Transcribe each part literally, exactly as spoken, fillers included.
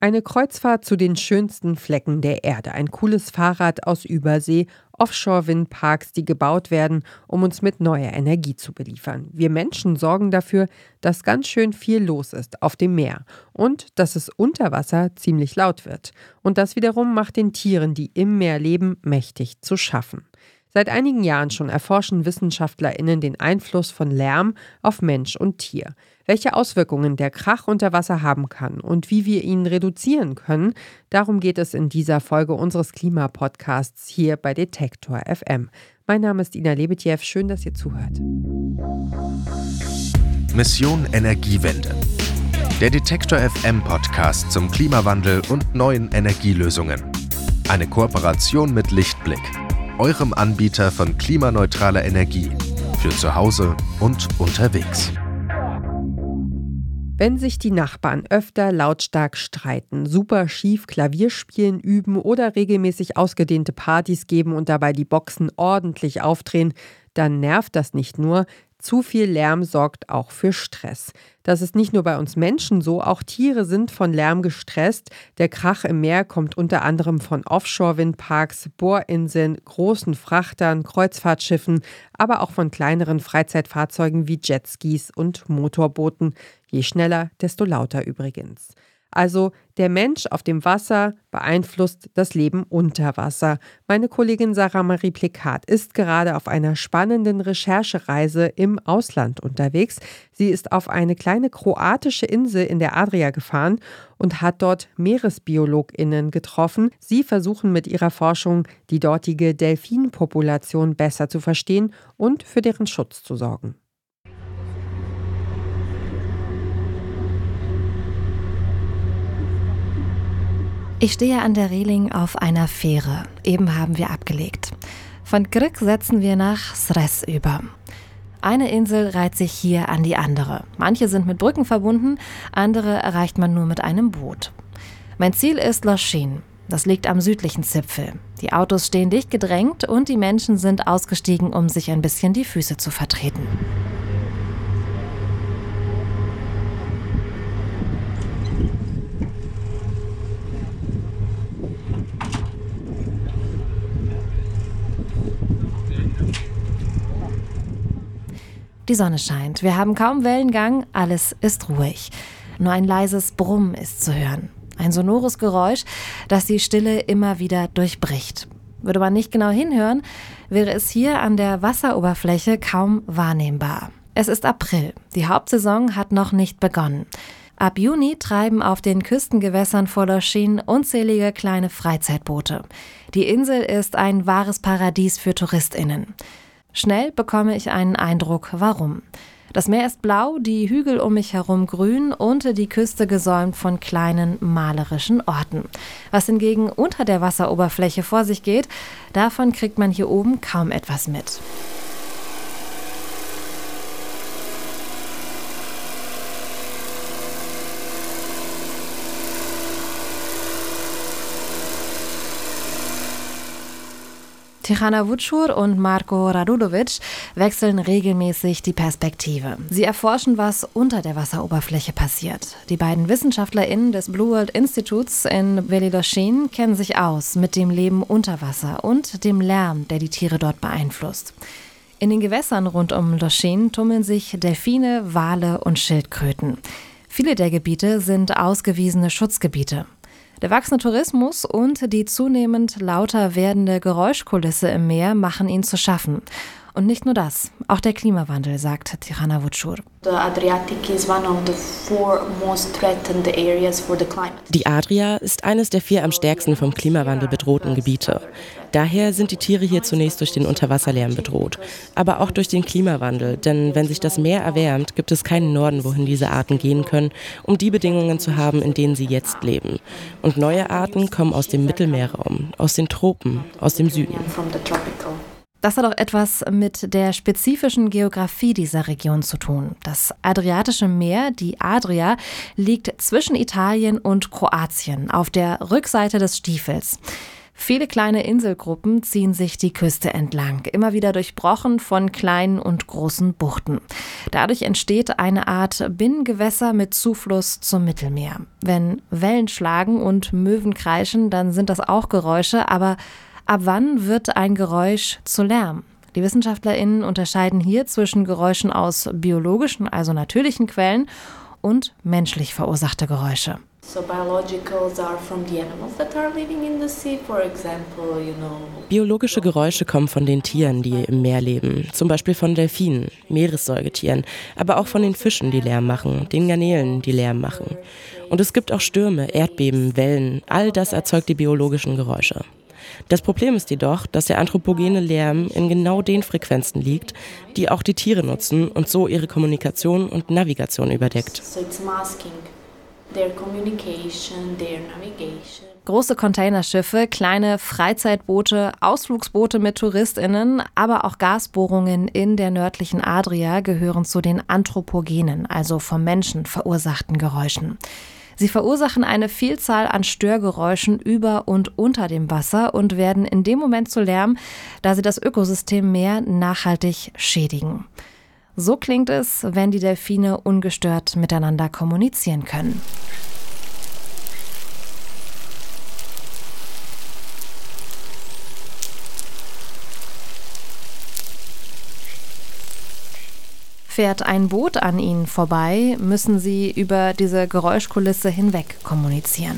Eine Kreuzfahrt zu den schönsten Flecken der Erde. Ein cooles Fahrrad aus Übersee, Offshore-Windparks, die gebaut werden, um uns mit neuer Energie zu beliefern. Wir Menschen sorgen dafür, dass ganz schön viel los ist auf dem Meer und dass es unter Wasser ziemlich laut wird. Und das wiederum macht den Tieren, die im Meer leben, mächtig zu schaffen. Seit einigen Jahren schon erforschen WissenschaftlerInnen den Einfluss von Lärm auf Mensch und Tier. Welche Auswirkungen der Krach unter Wasser haben kann und wie wir ihn reduzieren können, darum geht es in dieser Folge unseres Klimapodcasts hier bei Detektor F M. Mein Name ist Ina Lebetjew, schön, dass ihr zuhört. Mission Energiewende. Der Detektor F M Podcast zum Klimawandel und neuen Energielösungen. Eine Kooperation mit Lichtblick, eurem Anbieter von klimaneutraler Energie für zu Hause und unterwegs. Wenn sich die Nachbarn öfter lautstark streiten, super schief Klavier spielen üben oder regelmäßig ausgedehnte Partys geben und dabei die Boxen ordentlich aufdrehen, dann nervt das nicht nur. Zu viel Lärm sorgt auch für Stress. Das ist nicht nur bei uns Menschen so, auch Tiere sind von Lärm gestresst. Der Krach im Meer kommt unter anderem von Offshore-Windparks, Bohrinseln, großen Frachtern, Kreuzfahrtschiffen, aber auch von kleineren Freizeitfahrzeugen wie Jetskis und Motorbooten. Je schneller, desto lauter übrigens. Also der Mensch auf dem Wasser beeinflusst das Leben unter Wasser. Meine Kollegin Sarah Marie Plikat ist gerade auf einer spannenden Recherchereise im Ausland unterwegs. Sie ist auf eine kleine kroatische Insel in der Adria gefahren und hat dort MeeresbiologInnen getroffen. Sie versuchen mit ihrer Forschung, die dortige Delfinpopulation besser zu verstehen und für deren Schutz zu sorgen. Ich stehe an der Reling auf einer Fähre. Eben haben wir abgelegt. Von Krk setzen wir nach Sres über. Eine Insel reiht sich hier an die andere. Manche sind mit Brücken verbunden, andere erreicht man nur mit einem Boot. Mein Ziel ist Lošinj. Das liegt am südlichen Zipfel. Die Autos stehen dicht gedrängt und die Menschen sind ausgestiegen, um sich ein bisschen die Füße zu vertreten. Die Sonne scheint, wir haben kaum Wellengang, alles ist ruhig. Nur ein leises Brummen ist zu hören. Ein sonores Geräusch, das die Stille immer wieder durchbricht. Würde man nicht genau hinhören, wäre es hier an der Wasseroberfläche kaum wahrnehmbar. Es ist April, die Hauptsaison hat noch nicht begonnen. Ab Juni treiben auf den Küstengewässern vor Lošinj unzählige kleine Freizeitboote. Die Insel ist ein wahres Paradies für TouristInnen. Schnell bekomme ich einen Eindruck, warum. Das Meer ist blau, die Hügel um mich herum grün und die Küste gesäumt von kleinen malerischen Orten. Was hingegen unter der Wasseroberfläche vor sich geht, davon kriegt man hier oben kaum etwas mit. Tihana Vučur und Marko Radulović wechseln regelmäßig die Perspektive. Sie erforschen, was unter der Wasseroberfläche passiert. Die beiden WissenschaftlerInnen des Blue World Institutes in Veli Lošinj kennen sich aus mit dem Leben unter Wasser und dem Lärm, der die Tiere dort beeinflusst. In den Gewässern rund um Lošinj tummeln sich Delfine, Wale und Schildkröten. Viele der Gebiete sind ausgewiesene Schutzgebiete. Der wachsende Tourismus und die zunehmend lauter werdende Geräuschkulisse im Meer machen ihnen zu schaffen. Und nicht nur das, auch der Klimawandel, sagt Tihana Vučur. Die Adria ist eines der vier am stärksten vom Klimawandel bedrohten Gebiete. Daher sind die Tiere hier zunächst durch den Unterwasserlärm bedroht, aber auch durch den Klimawandel, denn wenn sich das Meer erwärmt, gibt es keinen Norden, wohin diese Arten gehen können, um die Bedingungen zu haben, in denen sie jetzt leben. Und neue Arten kommen aus dem Mittelmeerraum, aus den Tropen, aus dem Süden. Das hat auch etwas mit der spezifischen Geografie dieser Region zu tun. Das Adriatische Meer, die Adria, liegt zwischen Italien und Kroatien auf der Rückseite des Stiefels. Viele kleine Inselgruppen ziehen sich die Küste entlang, immer wieder durchbrochen von kleinen und großen Buchten. Dadurch entsteht eine Art Binnengewässer mit Zufluss zum Mittelmeer. Wenn Wellen schlagen und Möwen kreischen, dann sind das auch Geräusche, aber ab wann wird ein Geräusch zu Lärm? Die WissenschaftlerInnen unterscheiden hier zwischen Geräuschen aus biologischen, also natürlichen Quellen und menschlich verursachte Geräusche. Biologische Geräusche kommen von den Tieren, die im Meer leben, zum Beispiel von Delfinen, Meeressäugetieren, aber auch von den Fischen, die Lärm machen, den Garnelen, die Lärm machen. Und es gibt auch Stürme, Erdbeben, Wellen, all das erzeugt die biologischen Geräusche. Das Problem ist jedoch, dass der anthropogene Lärm in genau den Frequenzen liegt, die auch die Tiere nutzen und so ihre Kommunikation und Navigation überdeckt. Große Containerschiffe, kleine Freizeitboote, Ausflugsboote mit TouristInnen, aber auch Gasbohrungen in der nördlichen Adria gehören zu den anthropogenen, also vom Menschen verursachten Geräuschen. Sie verursachen eine Vielzahl an Störgeräuschen über und unter dem Wasser und werden in dem Moment zu Lärm, da sie das Ökosystem Meer nachhaltig schädigen. So klingt es, wenn die Delfine ungestört miteinander kommunizieren können. Fährt ein Boot an ihnen vorbei, müssen sie über diese Geräuschkulisse hinweg kommunizieren.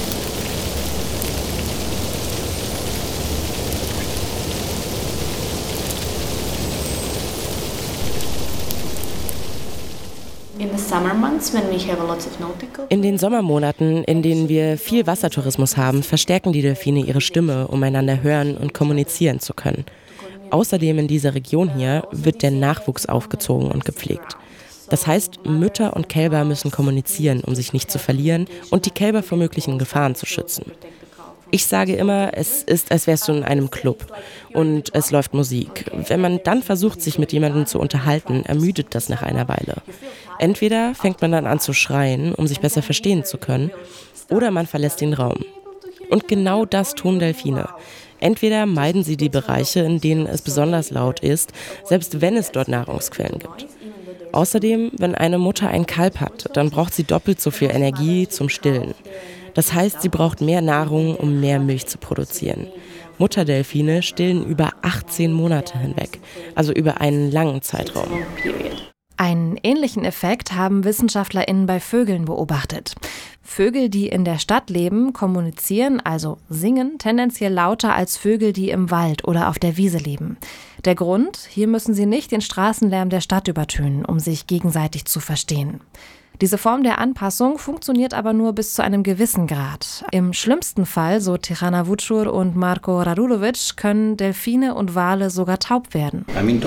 In den Sommermonaten, in denen wir viel Wassertourismus haben, verstärken die Delfine ihre Stimme, um einander hören und kommunizieren zu können. Außerdem in dieser Region hier wird der Nachwuchs aufgezogen und gepflegt. Das heißt, Mütter und Kälber müssen kommunizieren, um sich nicht zu verlieren und die Kälber vor möglichen Gefahren zu schützen. Ich sage immer, es ist, als wärst du in einem Club und es läuft Musik. Wenn man dann versucht, sich mit jemandem zu unterhalten, ermüdet das nach einer Weile. Entweder fängt man dann an zu schreien, um sich besser verstehen zu können, oder man verlässt den Raum. Und genau das tun Delfine. Entweder meiden sie die Bereiche, in denen es besonders laut ist, selbst wenn es dort Nahrungsquellen gibt. Außerdem, wenn eine Mutter ein Kalb hat, dann braucht sie doppelt so viel Energie zum Stillen. Das heißt, sie braucht mehr Nahrung, um mehr Milch zu produzieren. Mutterdelfine stillen über achtzehn Monate hinweg, also über einen langen Zeitraum. Einen ähnlichen Effekt haben WissenschaftlerInnen bei Vögeln beobachtet. Vögel, die in der Stadt leben, kommunizieren, also singen, tendenziell lauter als Vögel, die im Wald oder auf der Wiese leben. Der Grund? Hier müssen sie nicht den Straßenlärm der Stadt übertönen, um sich gegenseitig zu verstehen. Diese Form der Anpassung funktioniert aber nur bis zu einem gewissen Grad. Im schlimmsten Fall, so Tihana Vucur und Marko Radulovic, können Delfine und Wale sogar taub werden.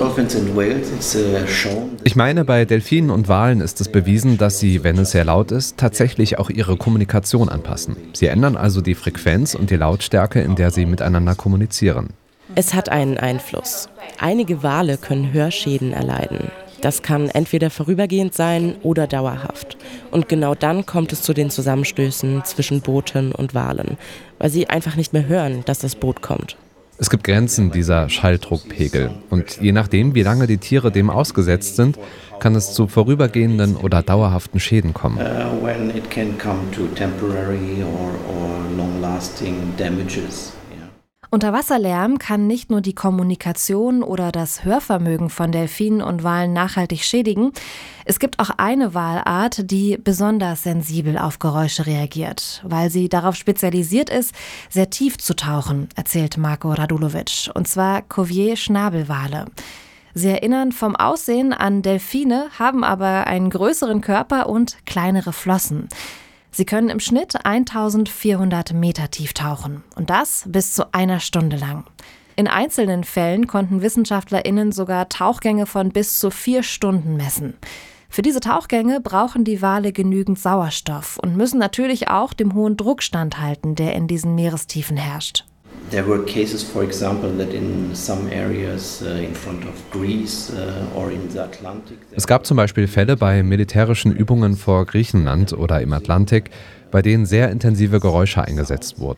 Ich meine, bei Delfinen und Walen ist es bewiesen, dass sie, wenn es sehr laut ist, tatsächlich auch ihre Kommunikation anpassen. Sie ändern also die Frequenz und die Lautstärke, in der sie miteinander kommunizieren. Es hat einen Einfluss. Einige Wale können Hörschäden erleiden. Das kann entweder vorübergehend sein oder dauerhaft. Und genau dann kommt es zu den Zusammenstößen zwischen Booten und Walen, weil sie einfach nicht mehr hören, dass das Boot kommt. Es gibt Grenzen dieser Schalldruckpegel. Und je nachdem, wie lange die Tiere dem ausgesetzt sind, kann es zu vorübergehenden oder dauerhaften Schäden kommen. Uh, when it can come to temporary or, or long-lasting damages. Unterwasserlärm kann nicht nur die Kommunikation oder das Hörvermögen von Delfinen und Walen nachhaltig schädigen. Es gibt auch eine Walart, die besonders sensibel auf Geräusche reagiert, weil sie darauf spezialisiert ist, sehr tief zu tauchen, erzählt Marko Radulovic, und zwar Cuvier-Schnabelwale. Sie erinnern vom Aussehen an Delfine, haben aber einen größeren Körper und kleinere Flossen. Sie können im Schnitt eintausendvierhundert Meter tief tauchen und das bis zu einer Stunde lang. In einzelnen Fällen konnten WissenschaftlerInnen sogar Tauchgänge von bis zu vier Stunden messen. Für diese Tauchgänge brauchen die Wale genügend Sauerstoff und müssen natürlich auch dem hohen Druck standhalten, der in diesen Meerestiefen herrscht. There were cases, for example, that in some areas uh, in front of Greece uh, or in the Atlantic. Es gab zum Beispiel Fälle bei militärischen Übungen vor Griechenland oder im Atlantik, bei denen sehr intensive Geräusche eingesetzt wurden.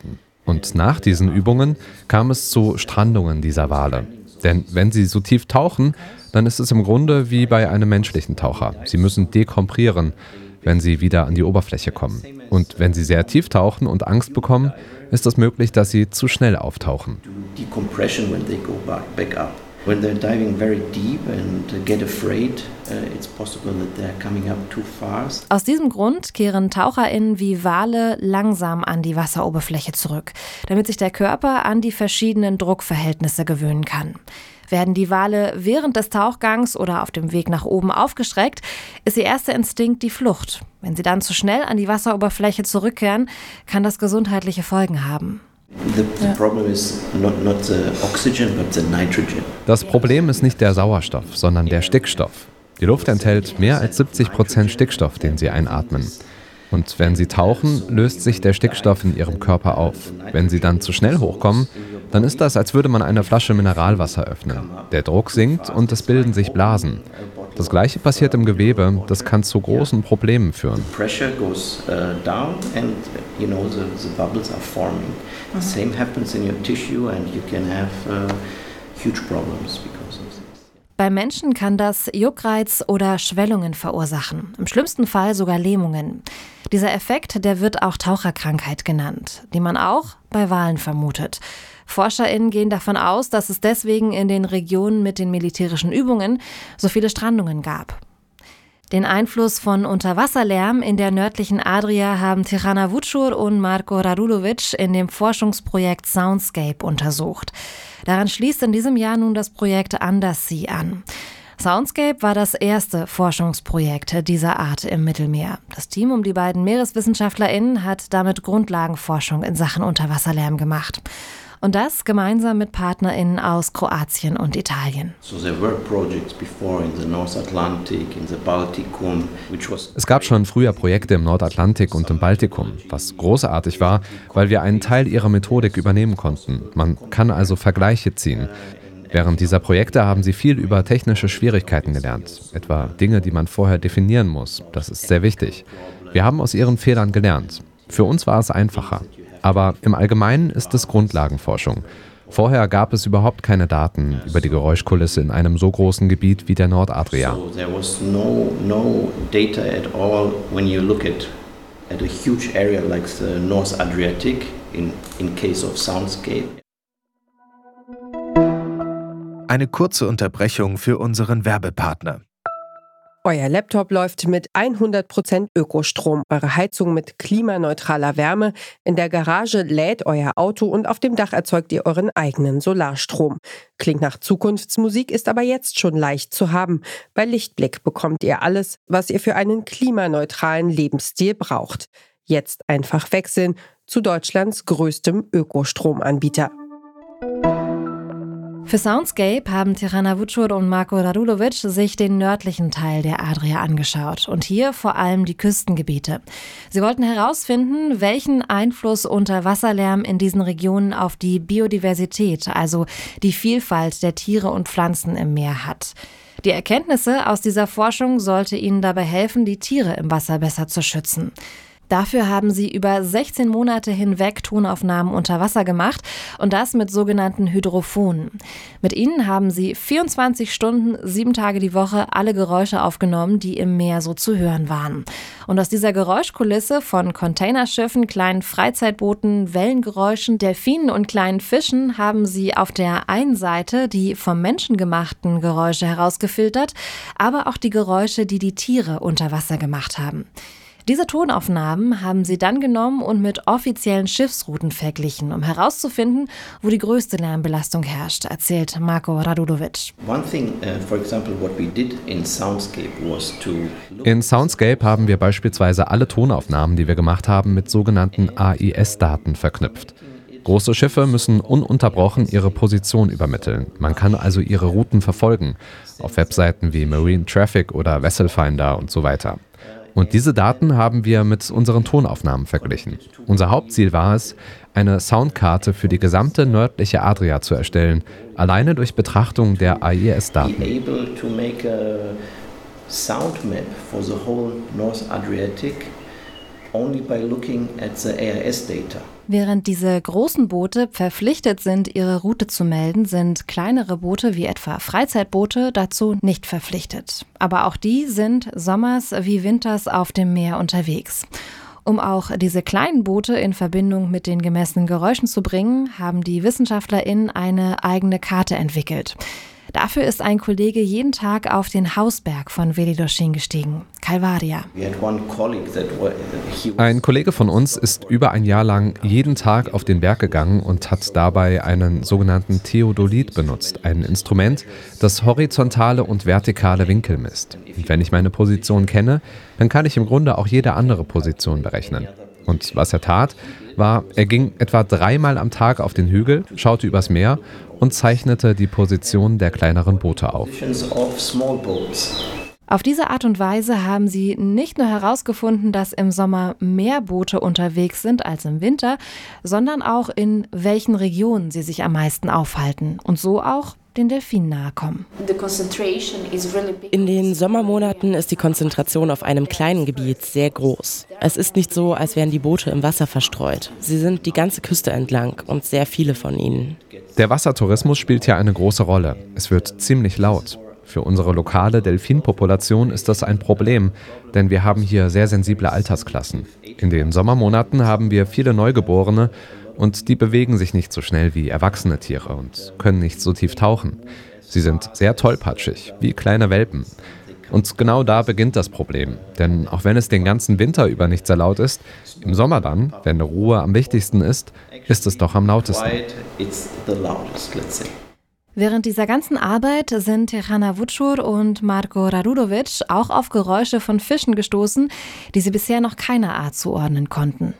Und nach diesen Übungen kam es zu Strandungen dieser Wale. Denn wenn sie so tief tauchen, dann ist es im Grunde wie bei einem menschlichen Taucher. Sie müssen dekomprieren, wenn sie wieder an die Oberfläche kommen. Und wenn sie sehr tief tauchen und Angst bekommen, ist es möglich, dass sie zu schnell auftauchen. Decompression when they go back up. When they're diving very deep and get afraid, uh, it's possible that they're coming up too fast. Aus diesem Grund kehren TaucherInnen wie Wale langsam an die Wasseroberfläche zurück, damit sich der Körper an die verschiedenen Druckverhältnisse gewöhnen kann. Werden die Wale während des Tauchgangs oder auf dem Weg nach oben aufgeschreckt, ist ihr erster Instinkt die Flucht. Wenn sie dann zu schnell an die Wasseroberfläche zurückkehren, kann das gesundheitliche Folgen haben. The, the problem is not, not the oxygen, but the nitrogen. Das Problem ist nicht der Sauerstoff, sondern der Stickstoff. Die Luft enthält mehr als siebzig Prozent Stickstoff, den sie einatmen. Und wenn sie tauchen, löst sich der Stickstoff in ihrem Körper auf. Wenn sie dann zu schnell hochkommen, dann ist das, als würde man eine Flasche Mineralwasser öffnen. Der Druck sinkt und es bilden sich Blasen. Das Gleiche passiert im Gewebe, das kann zu großen Problemen führen. Pressure goes uh, down and you know the, the bubbles are forming. The same happens in your tissue and you can have uh, huge problems because of this. Bei Menschen kann das Juckreiz oder Schwellungen verursachen, im schlimmsten Fall sogar Lähmungen. Dieser Effekt, der wird auch Taucherkrankheit genannt, die man auch bei Walen vermutet. ForscherInnen gehen davon aus, dass es deswegen in den Regionen mit den militärischen Übungen so viele Strandungen gab. Den Einfluss von Unterwasserlärm in der nördlichen Adria haben Tirana Vucur und Marko Radulovic in dem Forschungsprojekt Soundscape untersucht. Daran schließt in diesem Jahr nun das Projekt Undersea an. Soundscape war das erste Forschungsprojekt dieser Art im Mittelmeer. Das Team um die beiden MeereswissenschaftlerInnen hat damit Grundlagenforschung in Sachen Unterwasserlärm gemacht. Und das gemeinsam mit PartnerInnen aus Kroatien und Italien. Es gab schon früher Projekte im Nordatlantik und im Baltikum, was großartig war, weil wir einen Teil ihrer Methodik übernehmen konnten. Man kann also Vergleiche ziehen. Während dieser Projekte haben sie viel über technische Schwierigkeiten gelernt, etwa Dinge, die man vorher definieren muss. Das ist sehr wichtig. Wir haben aus ihren Fehlern gelernt. Für uns war es einfacher. Aber im Allgemeinen ist es Grundlagenforschung. Vorher gab es überhaupt keine Daten über die Geräuschkulisse in einem so großen Gebiet wie der Nordadria. So there was no no data at all when you look at at a huge area like the North Adriatic in in case of Soundscape. Eine kurze Unterbrechung für unseren Werbepartner. Euer Laptop läuft mit hundert Prozent Ökostrom, eure Heizung mit klimaneutraler Wärme, in der Garage lädt euer Auto und auf dem Dach erzeugt ihr euren eigenen Solarstrom. Klingt nach Zukunftsmusik, ist aber jetzt schon leicht zu haben. Bei Lichtblick bekommt ihr alles, was ihr für einen klimaneutralen Lebensstil braucht. Jetzt einfach wechseln zu Deutschlands größtem Ökostromanbieter. Für Soundscape haben Tirana Vucur und Marko Radulovic sich den nördlichen Teil der Adria angeschaut und hier vor allem die Küstengebiete. Sie wollten herausfinden, welchen Einfluss Unterwasserlärm in diesen Regionen auf die Biodiversität, also die Vielfalt der Tiere und Pflanzen im Meer hat. Die Erkenntnisse aus dieser Forschung sollte ihnen dabei helfen, die Tiere im Wasser besser zu schützen. Dafür haben sie über sechzehn Monate hinweg Tonaufnahmen unter Wasser gemacht und das mit sogenannten Hydrophonen. Mit ihnen haben sie vierundzwanzig Stunden, sieben Tage die Woche alle Geräusche aufgenommen, die im Meer so zu hören waren. Und aus dieser Geräuschkulisse von Containerschiffen, kleinen Freizeitbooten, Wellengeräuschen, Delfinen und kleinen Fischen haben sie auf der einen Seite die vom Menschen gemachten Geräusche herausgefiltert, aber auch die Geräusche, die die Tiere unter Wasser gemacht haben. Diese Tonaufnahmen haben sie dann genommen und mit offiziellen Schiffsrouten verglichen, um herauszufinden, wo die größte Lärmbelastung herrscht, erzählt Marko Radulovic. In Soundscape haben wir beispielsweise alle Tonaufnahmen, die wir gemacht haben, mit sogenannten A I S-Daten verknüpft. Große Schiffe müssen ununterbrochen ihre Position übermitteln. Man kann also ihre Routen verfolgen, auf Webseiten wie Marine Traffic oder Vessel Finder und so weiter. Und diese Daten haben wir mit unseren Tonaufnahmen verglichen. Unser Hauptziel war es, eine Soundkarte für die gesamte nördliche Adria zu erstellen, alleine durch Betrachtung der A I S-Daten. only by looking at the A I S data. Während diese großen Boote verpflichtet sind, ihre Route zu melden, sind kleinere Boote wie etwa Freizeitboote dazu nicht verpflichtet. Aber auch die sind sommers wie winters auf dem Meer unterwegs. Um auch diese kleinen Boote in Verbindung mit den gemessenen Geräuschen zu bringen, haben die WissenschaftlerInnen eine eigene Karte entwickelt. Dafür ist ein Kollege jeden Tag auf den Hausberg von Velidoshin gestiegen, Calvaria. Ein Kollege von uns ist über ein Jahr lang jeden Tag auf den Berg gegangen und hat dabei einen sogenannten Theodolit benutzt, ein Instrument, das horizontale und vertikale Winkel misst. Und wenn ich meine Position kenne, dann kann ich im Grunde auch jede andere Position berechnen. Und was er tat, war, er ging etwa dreimal am Tag auf den Hügel, schaute übers Meer und zeichnete die Position der kleineren Boote auf. Auf diese Art und Weise haben sie nicht nur herausgefunden, dass im Sommer mehr Boote unterwegs sind als im Winter, sondern auch in welchen Regionen sie sich am meisten aufhalten und so auch den Delfinen nahe kommen. In den Sommermonaten ist die Konzentration auf einem kleinen Gebiet sehr groß. Es ist nicht so, als wären die Boote im Wasser verstreut. Sie sind die ganze Küste entlang und sehr viele von ihnen. Der Wassertourismus spielt hier eine große Rolle. Es wird ziemlich laut. Für unsere lokale Delfinpopulation ist das ein Problem, denn wir haben hier sehr sensible Altersklassen. In den Sommermonaten haben wir viele Neugeborene und die bewegen sich nicht so schnell wie erwachsene Tiere und können nicht so tief tauchen. Sie sind sehr tollpatschig, wie kleine Welpen. Und genau da beginnt das Problem. Denn auch wenn es den ganzen Winter über nicht sehr laut ist, im Sommer dann, wenn Ruhe am wichtigsten ist, ist es doch am lautesten. Während dieser ganzen Arbeit sind Tihana Vucur und Marko Radulovic auch auf Geräusche von Fischen gestoßen, die sie bisher noch keiner Art zuordnen konnten.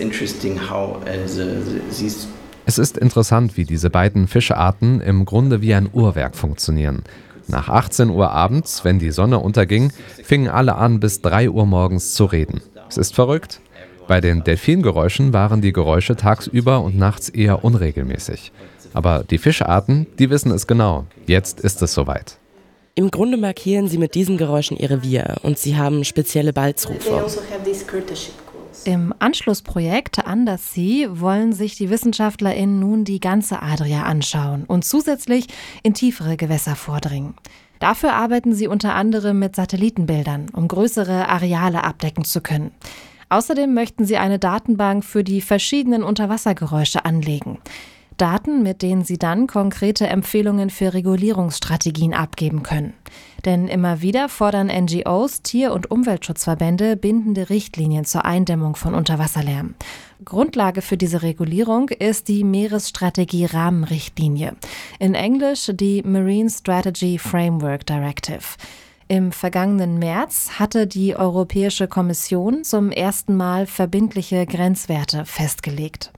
Es ist interessant, wie diese beiden Fischarten im Grunde wie ein Uhrwerk funktionieren. Nach achtzehn Uhr abends, wenn die Sonne unterging, fingen alle an, bis drei Uhr morgens zu reden. Es ist verrückt. Bei den Delfingeräuschen waren die Geräusche tagsüber und nachts eher unregelmäßig. Aber die Fischarten, die wissen es genau. Jetzt ist es soweit. Im Grunde markieren sie mit diesen Geräuschen ihr Revier und sie haben spezielle Balzrufe. Im Anschlussprojekt Undersea wollen sich die WissenschaftlerInnen nun die ganze Adria anschauen und zusätzlich in tiefere Gewässer vordringen. Dafür arbeiten sie unter anderem mit Satellitenbildern, um größere Areale abdecken zu können. Außerdem möchten sie eine Datenbank für die verschiedenen Unterwassergeräusche anlegen. Daten, mit denen sie dann konkrete Empfehlungen für Regulierungsstrategien abgeben können. Denn immer wieder fordern N G Os, Tier- und Umweltschutzverbände bindende Richtlinien zur Eindämmung von Unterwasserlärm. Grundlage für diese Regulierung ist die Meeresstrategie-Rahmenrichtlinie, in Englisch die Marine Strategy Framework Directive. Im vergangenen März hatte die Europäische Kommission zum ersten Mal verbindliche Grenzwerte festgelegt.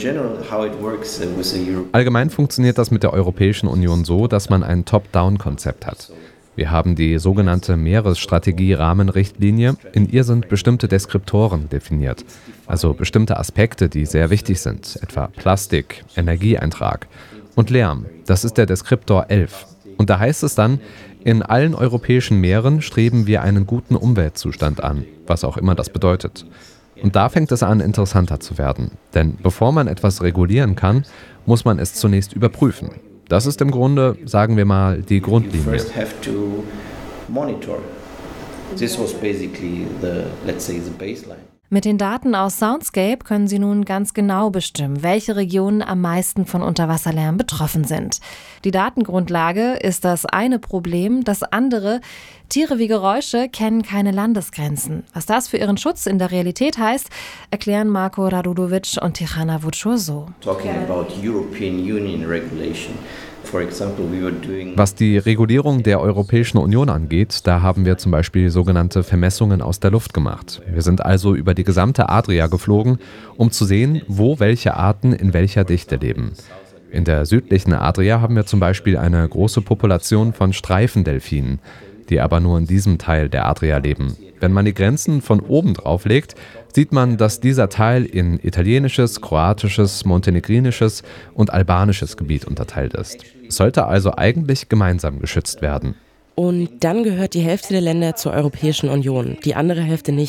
Allgemein funktioniert das mit der Europäischen Union so, dass man ein Top-Down-Konzept hat. Wir haben die sogenannte Meeresstrategie-Rahmenrichtlinie. In ihr sind bestimmte Deskriptoren definiert, also bestimmte Aspekte, die sehr wichtig sind, etwa Plastik, Energieeintrag und Lärm. Das ist der Deskriptor elf. Und da heißt es dann, in allen europäischen Meeren streben wir einen guten Umweltzustand an, was auch immer das bedeutet. Und da fängt es an, interessanter zu werden. Denn bevor man etwas regulieren kann, muss man es zunächst überprüfen. Das ist im Grunde, sagen wir mal, die Grundlinie. Mit den Daten aus Soundscape können Sie nun ganz genau bestimmen, welche Regionen am meisten von Unterwasserlärm betroffen sind. Die Datengrundlage ist das eine Problem, das andere: Tiere wie Geräusche kennen keine Landesgrenzen. Was das für ihren Schutz in der Realität heißt, erklären Marko Radulovic und Tihana Vucur so. Was die Regulierung der Europäischen Union angeht, da haben wir zum Beispiel sogenannte Vermessungen aus der Luft gemacht. Wir sind also über die gesamte Adria geflogen, um zu sehen, wo welche Arten in welcher Dichte leben. In der südlichen Adria haben wir zum Beispiel eine große Population von Streifendelfinen, die aber nur in diesem Teil der Adria leben. Wenn man die Grenzen von oben drauf legt, sieht man, dass dieser Teil in italienisches, kroatisches, montenegrinisches und albanisches Gebiet unterteilt ist. Es sollte also eigentlich gemeinsam geschützt werden. Und dann gehört die Hälfte der Länder zur Europäischen Union, die andere Hälfte nicht.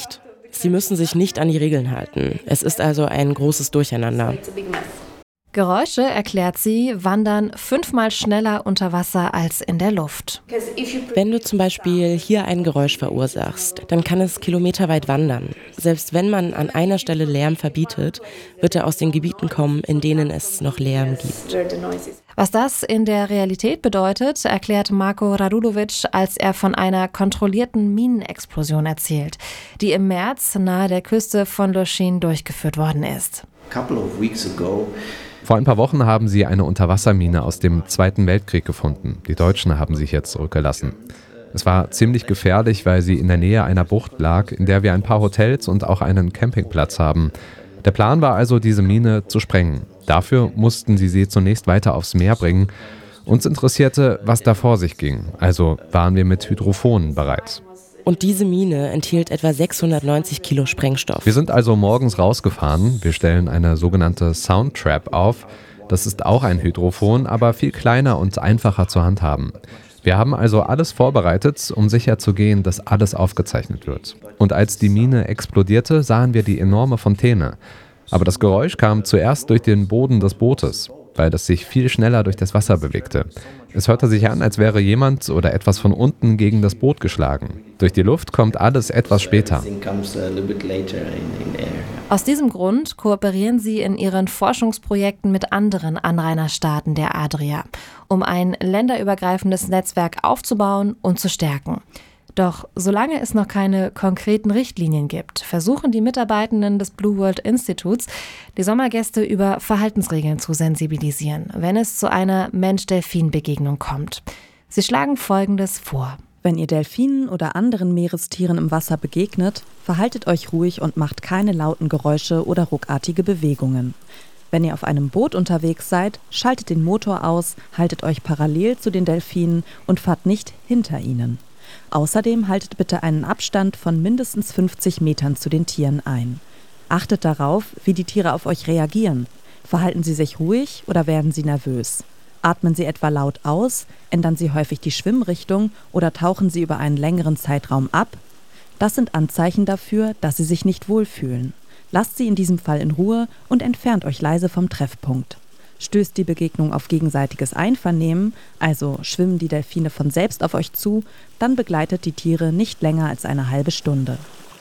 Sie müssen sich nicht an die Regeln halten. Es ist also ein großes Durcheinander. Geräusche, erklärt sie, wandern fünfmal schneller unter Wasser als in der Luft. Wenn du zum Beispiel hier ein Geräusch verursachst, dann kann es kilometerweit wandern. Selbst wenn man an einer Stelle Lärm verbietet, wird er aus den Gebieten kommen, in denen es noch Lärm gibt. Was das in der Realität bedeutet, erklärt Marko Radulovic, als er von einer kontrollierten Minenexplosion erzählt, die im März nahe der Küste von Lošinj durchgeführt worden ist. Couple of weeks ago, Vor ein paar Wochen haben sie eine Unterwassermine aus dem Zweiten Weltkrieg gefunden. Die Deutschen haben sie hier zurückgelassen. Es war ziemlich gefährlich, weil sie in der Nähe einer Bucht lag, in der wir ein paar Hotels und auch einen Campingplatz haben. Der Plan war also, diese Mine zu sprengen. Dafür mussten sie sie zunächst weiter aufs Meer bringen. Uns interessierte, was da vor sich ging. Also waren wir mit Hydrophonen bereit. Und diese Mine enthielt etwa sechshundertneunzig Kilo Sprengstoff. Wir sind also morgens rausgefahren. Wir stellen eine sogenannte Soundtrap auf. Das ist auch ein Hydrophon, aber viel kleiner und einfacher zu handhaben. Wir haben also alles vorbereitet, um sicherzugehen, dass alles aufgezeichnet wird. Und als die Mine explodierte, sahen wir die enorme Fontäne. Aber das Geräusch kam zuerst durch den Boden des Bootes, weil das sich viel schneller durch das Wasser bewegte. Es hörte sich an, als wäre jemand oder etwas von unten gegen das Boot geschlagen. Durch die Luft kommt alles etwas später. Aus diesem Grund kooperieren sie in ihren Forschungsprojekten mit anderen Anrainerstaaten der Adria, um ein länderübergreifendes Netzwerk aufzubauen und zu stärken. Doch solange es noch keine konkreten Richtlinien gibt, versuchen die Mitarbeitenden des Blue World Instituts, die Sommergäste über Verhaltensregeln zu sensibilisieren, wenn es zu einer Mensch-Delfin-Begegnung kommt. Sie schlagen Folgendes vor. Wenn ihr Delfinen oder anderen Meerestieren im Wasser begegnet, verhaltet euch ruhig und macht keine lauten Geräusche oder ruckartige Bewegungen. Wenn ihr auf einem Boot unterwegs seid, schaltet den Motor aus, haltet euch parallel zu den Delfinen und fahrt nicht hinter ihnen. Außerdem haltet bitte einen Abstand von mindestens fünfzig Metern zu den Tieren ein. Achtet darauf, wie die Tiere auf euch reagieren. Verhalten sie sich ruhig oder werden sie nervös? Atmen sie etwa laut aus, ändern sie häufig die Schwimmrichtung oder tauchen sie über einen längeren Zeitraum ab? Das sind Anzeichen dafür, dass sie sich nicht wohlfühlen. Lasst sie in diesem Fall in Ruhe und entfernt euch leise vom Treffpunkt. Stößt die Begegnung auf gegenseitiges Einvernehmen, also schwimmen die Delfine von selbst auf euch zu, dann begleitet die Tiere nicht länger als eine halbe Stunde.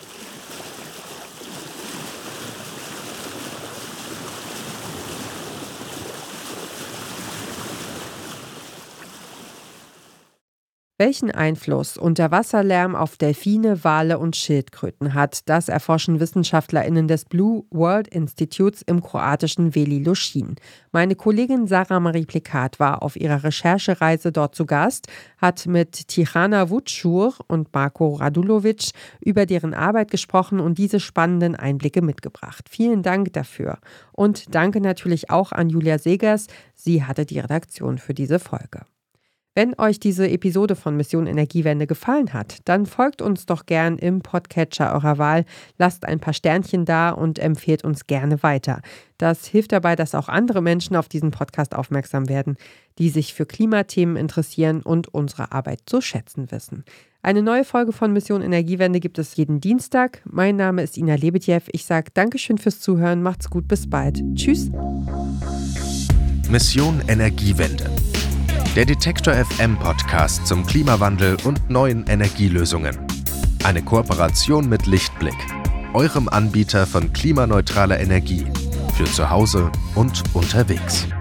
Welchen Einfluss Unterwasserlärm auf Delfine, Wale und Schildkröten hat, das erforschen WissenschaftlerInnen des Blue World Institutes im kroatischen Veli Lošinj. Meine Kollegin Sarah Marie Plikat war auf ihrer Recherchereise dort zu Gast, hat mit Tihana Vučur und Marko Radulovic über deren Arbeit gesprochen und diese spannenden Einblicke mitgebracht. Vielen Dank dafür. Und danke natürlich auch an Julia Segers, sie hatte die Redaktion für diese Folge. Wenn euch diese Episode von Mission Energiewende gefallen hat, dann folgt uns doch gern im Podcatcher eurer Wahl, lasst ein paar Sternchen da und empfehlt uns gerne weiter. Das hilft dabei, dass auch andere Menschen auf diesen Podcast aufmerksam werden, die sich für Klimathemen interessieren und unsere Arbeit zu schätzen wissen. Eine neue Folge von Mission Energiewende gibt es jeden Dienstag. Mein Name ist Ina Lebedjew. Ich sage Dankeschön fürs Zuhören, macht's gut, bis bald. Tschüss. Mission Energiewende. Der Detektor F M Podcast zum Klimawandel und neuen Energielösungen. Eine Kooperation mit Lichtblick, eurem Anbieter von klimaneutraler Energie für zu Hause und unterwegs.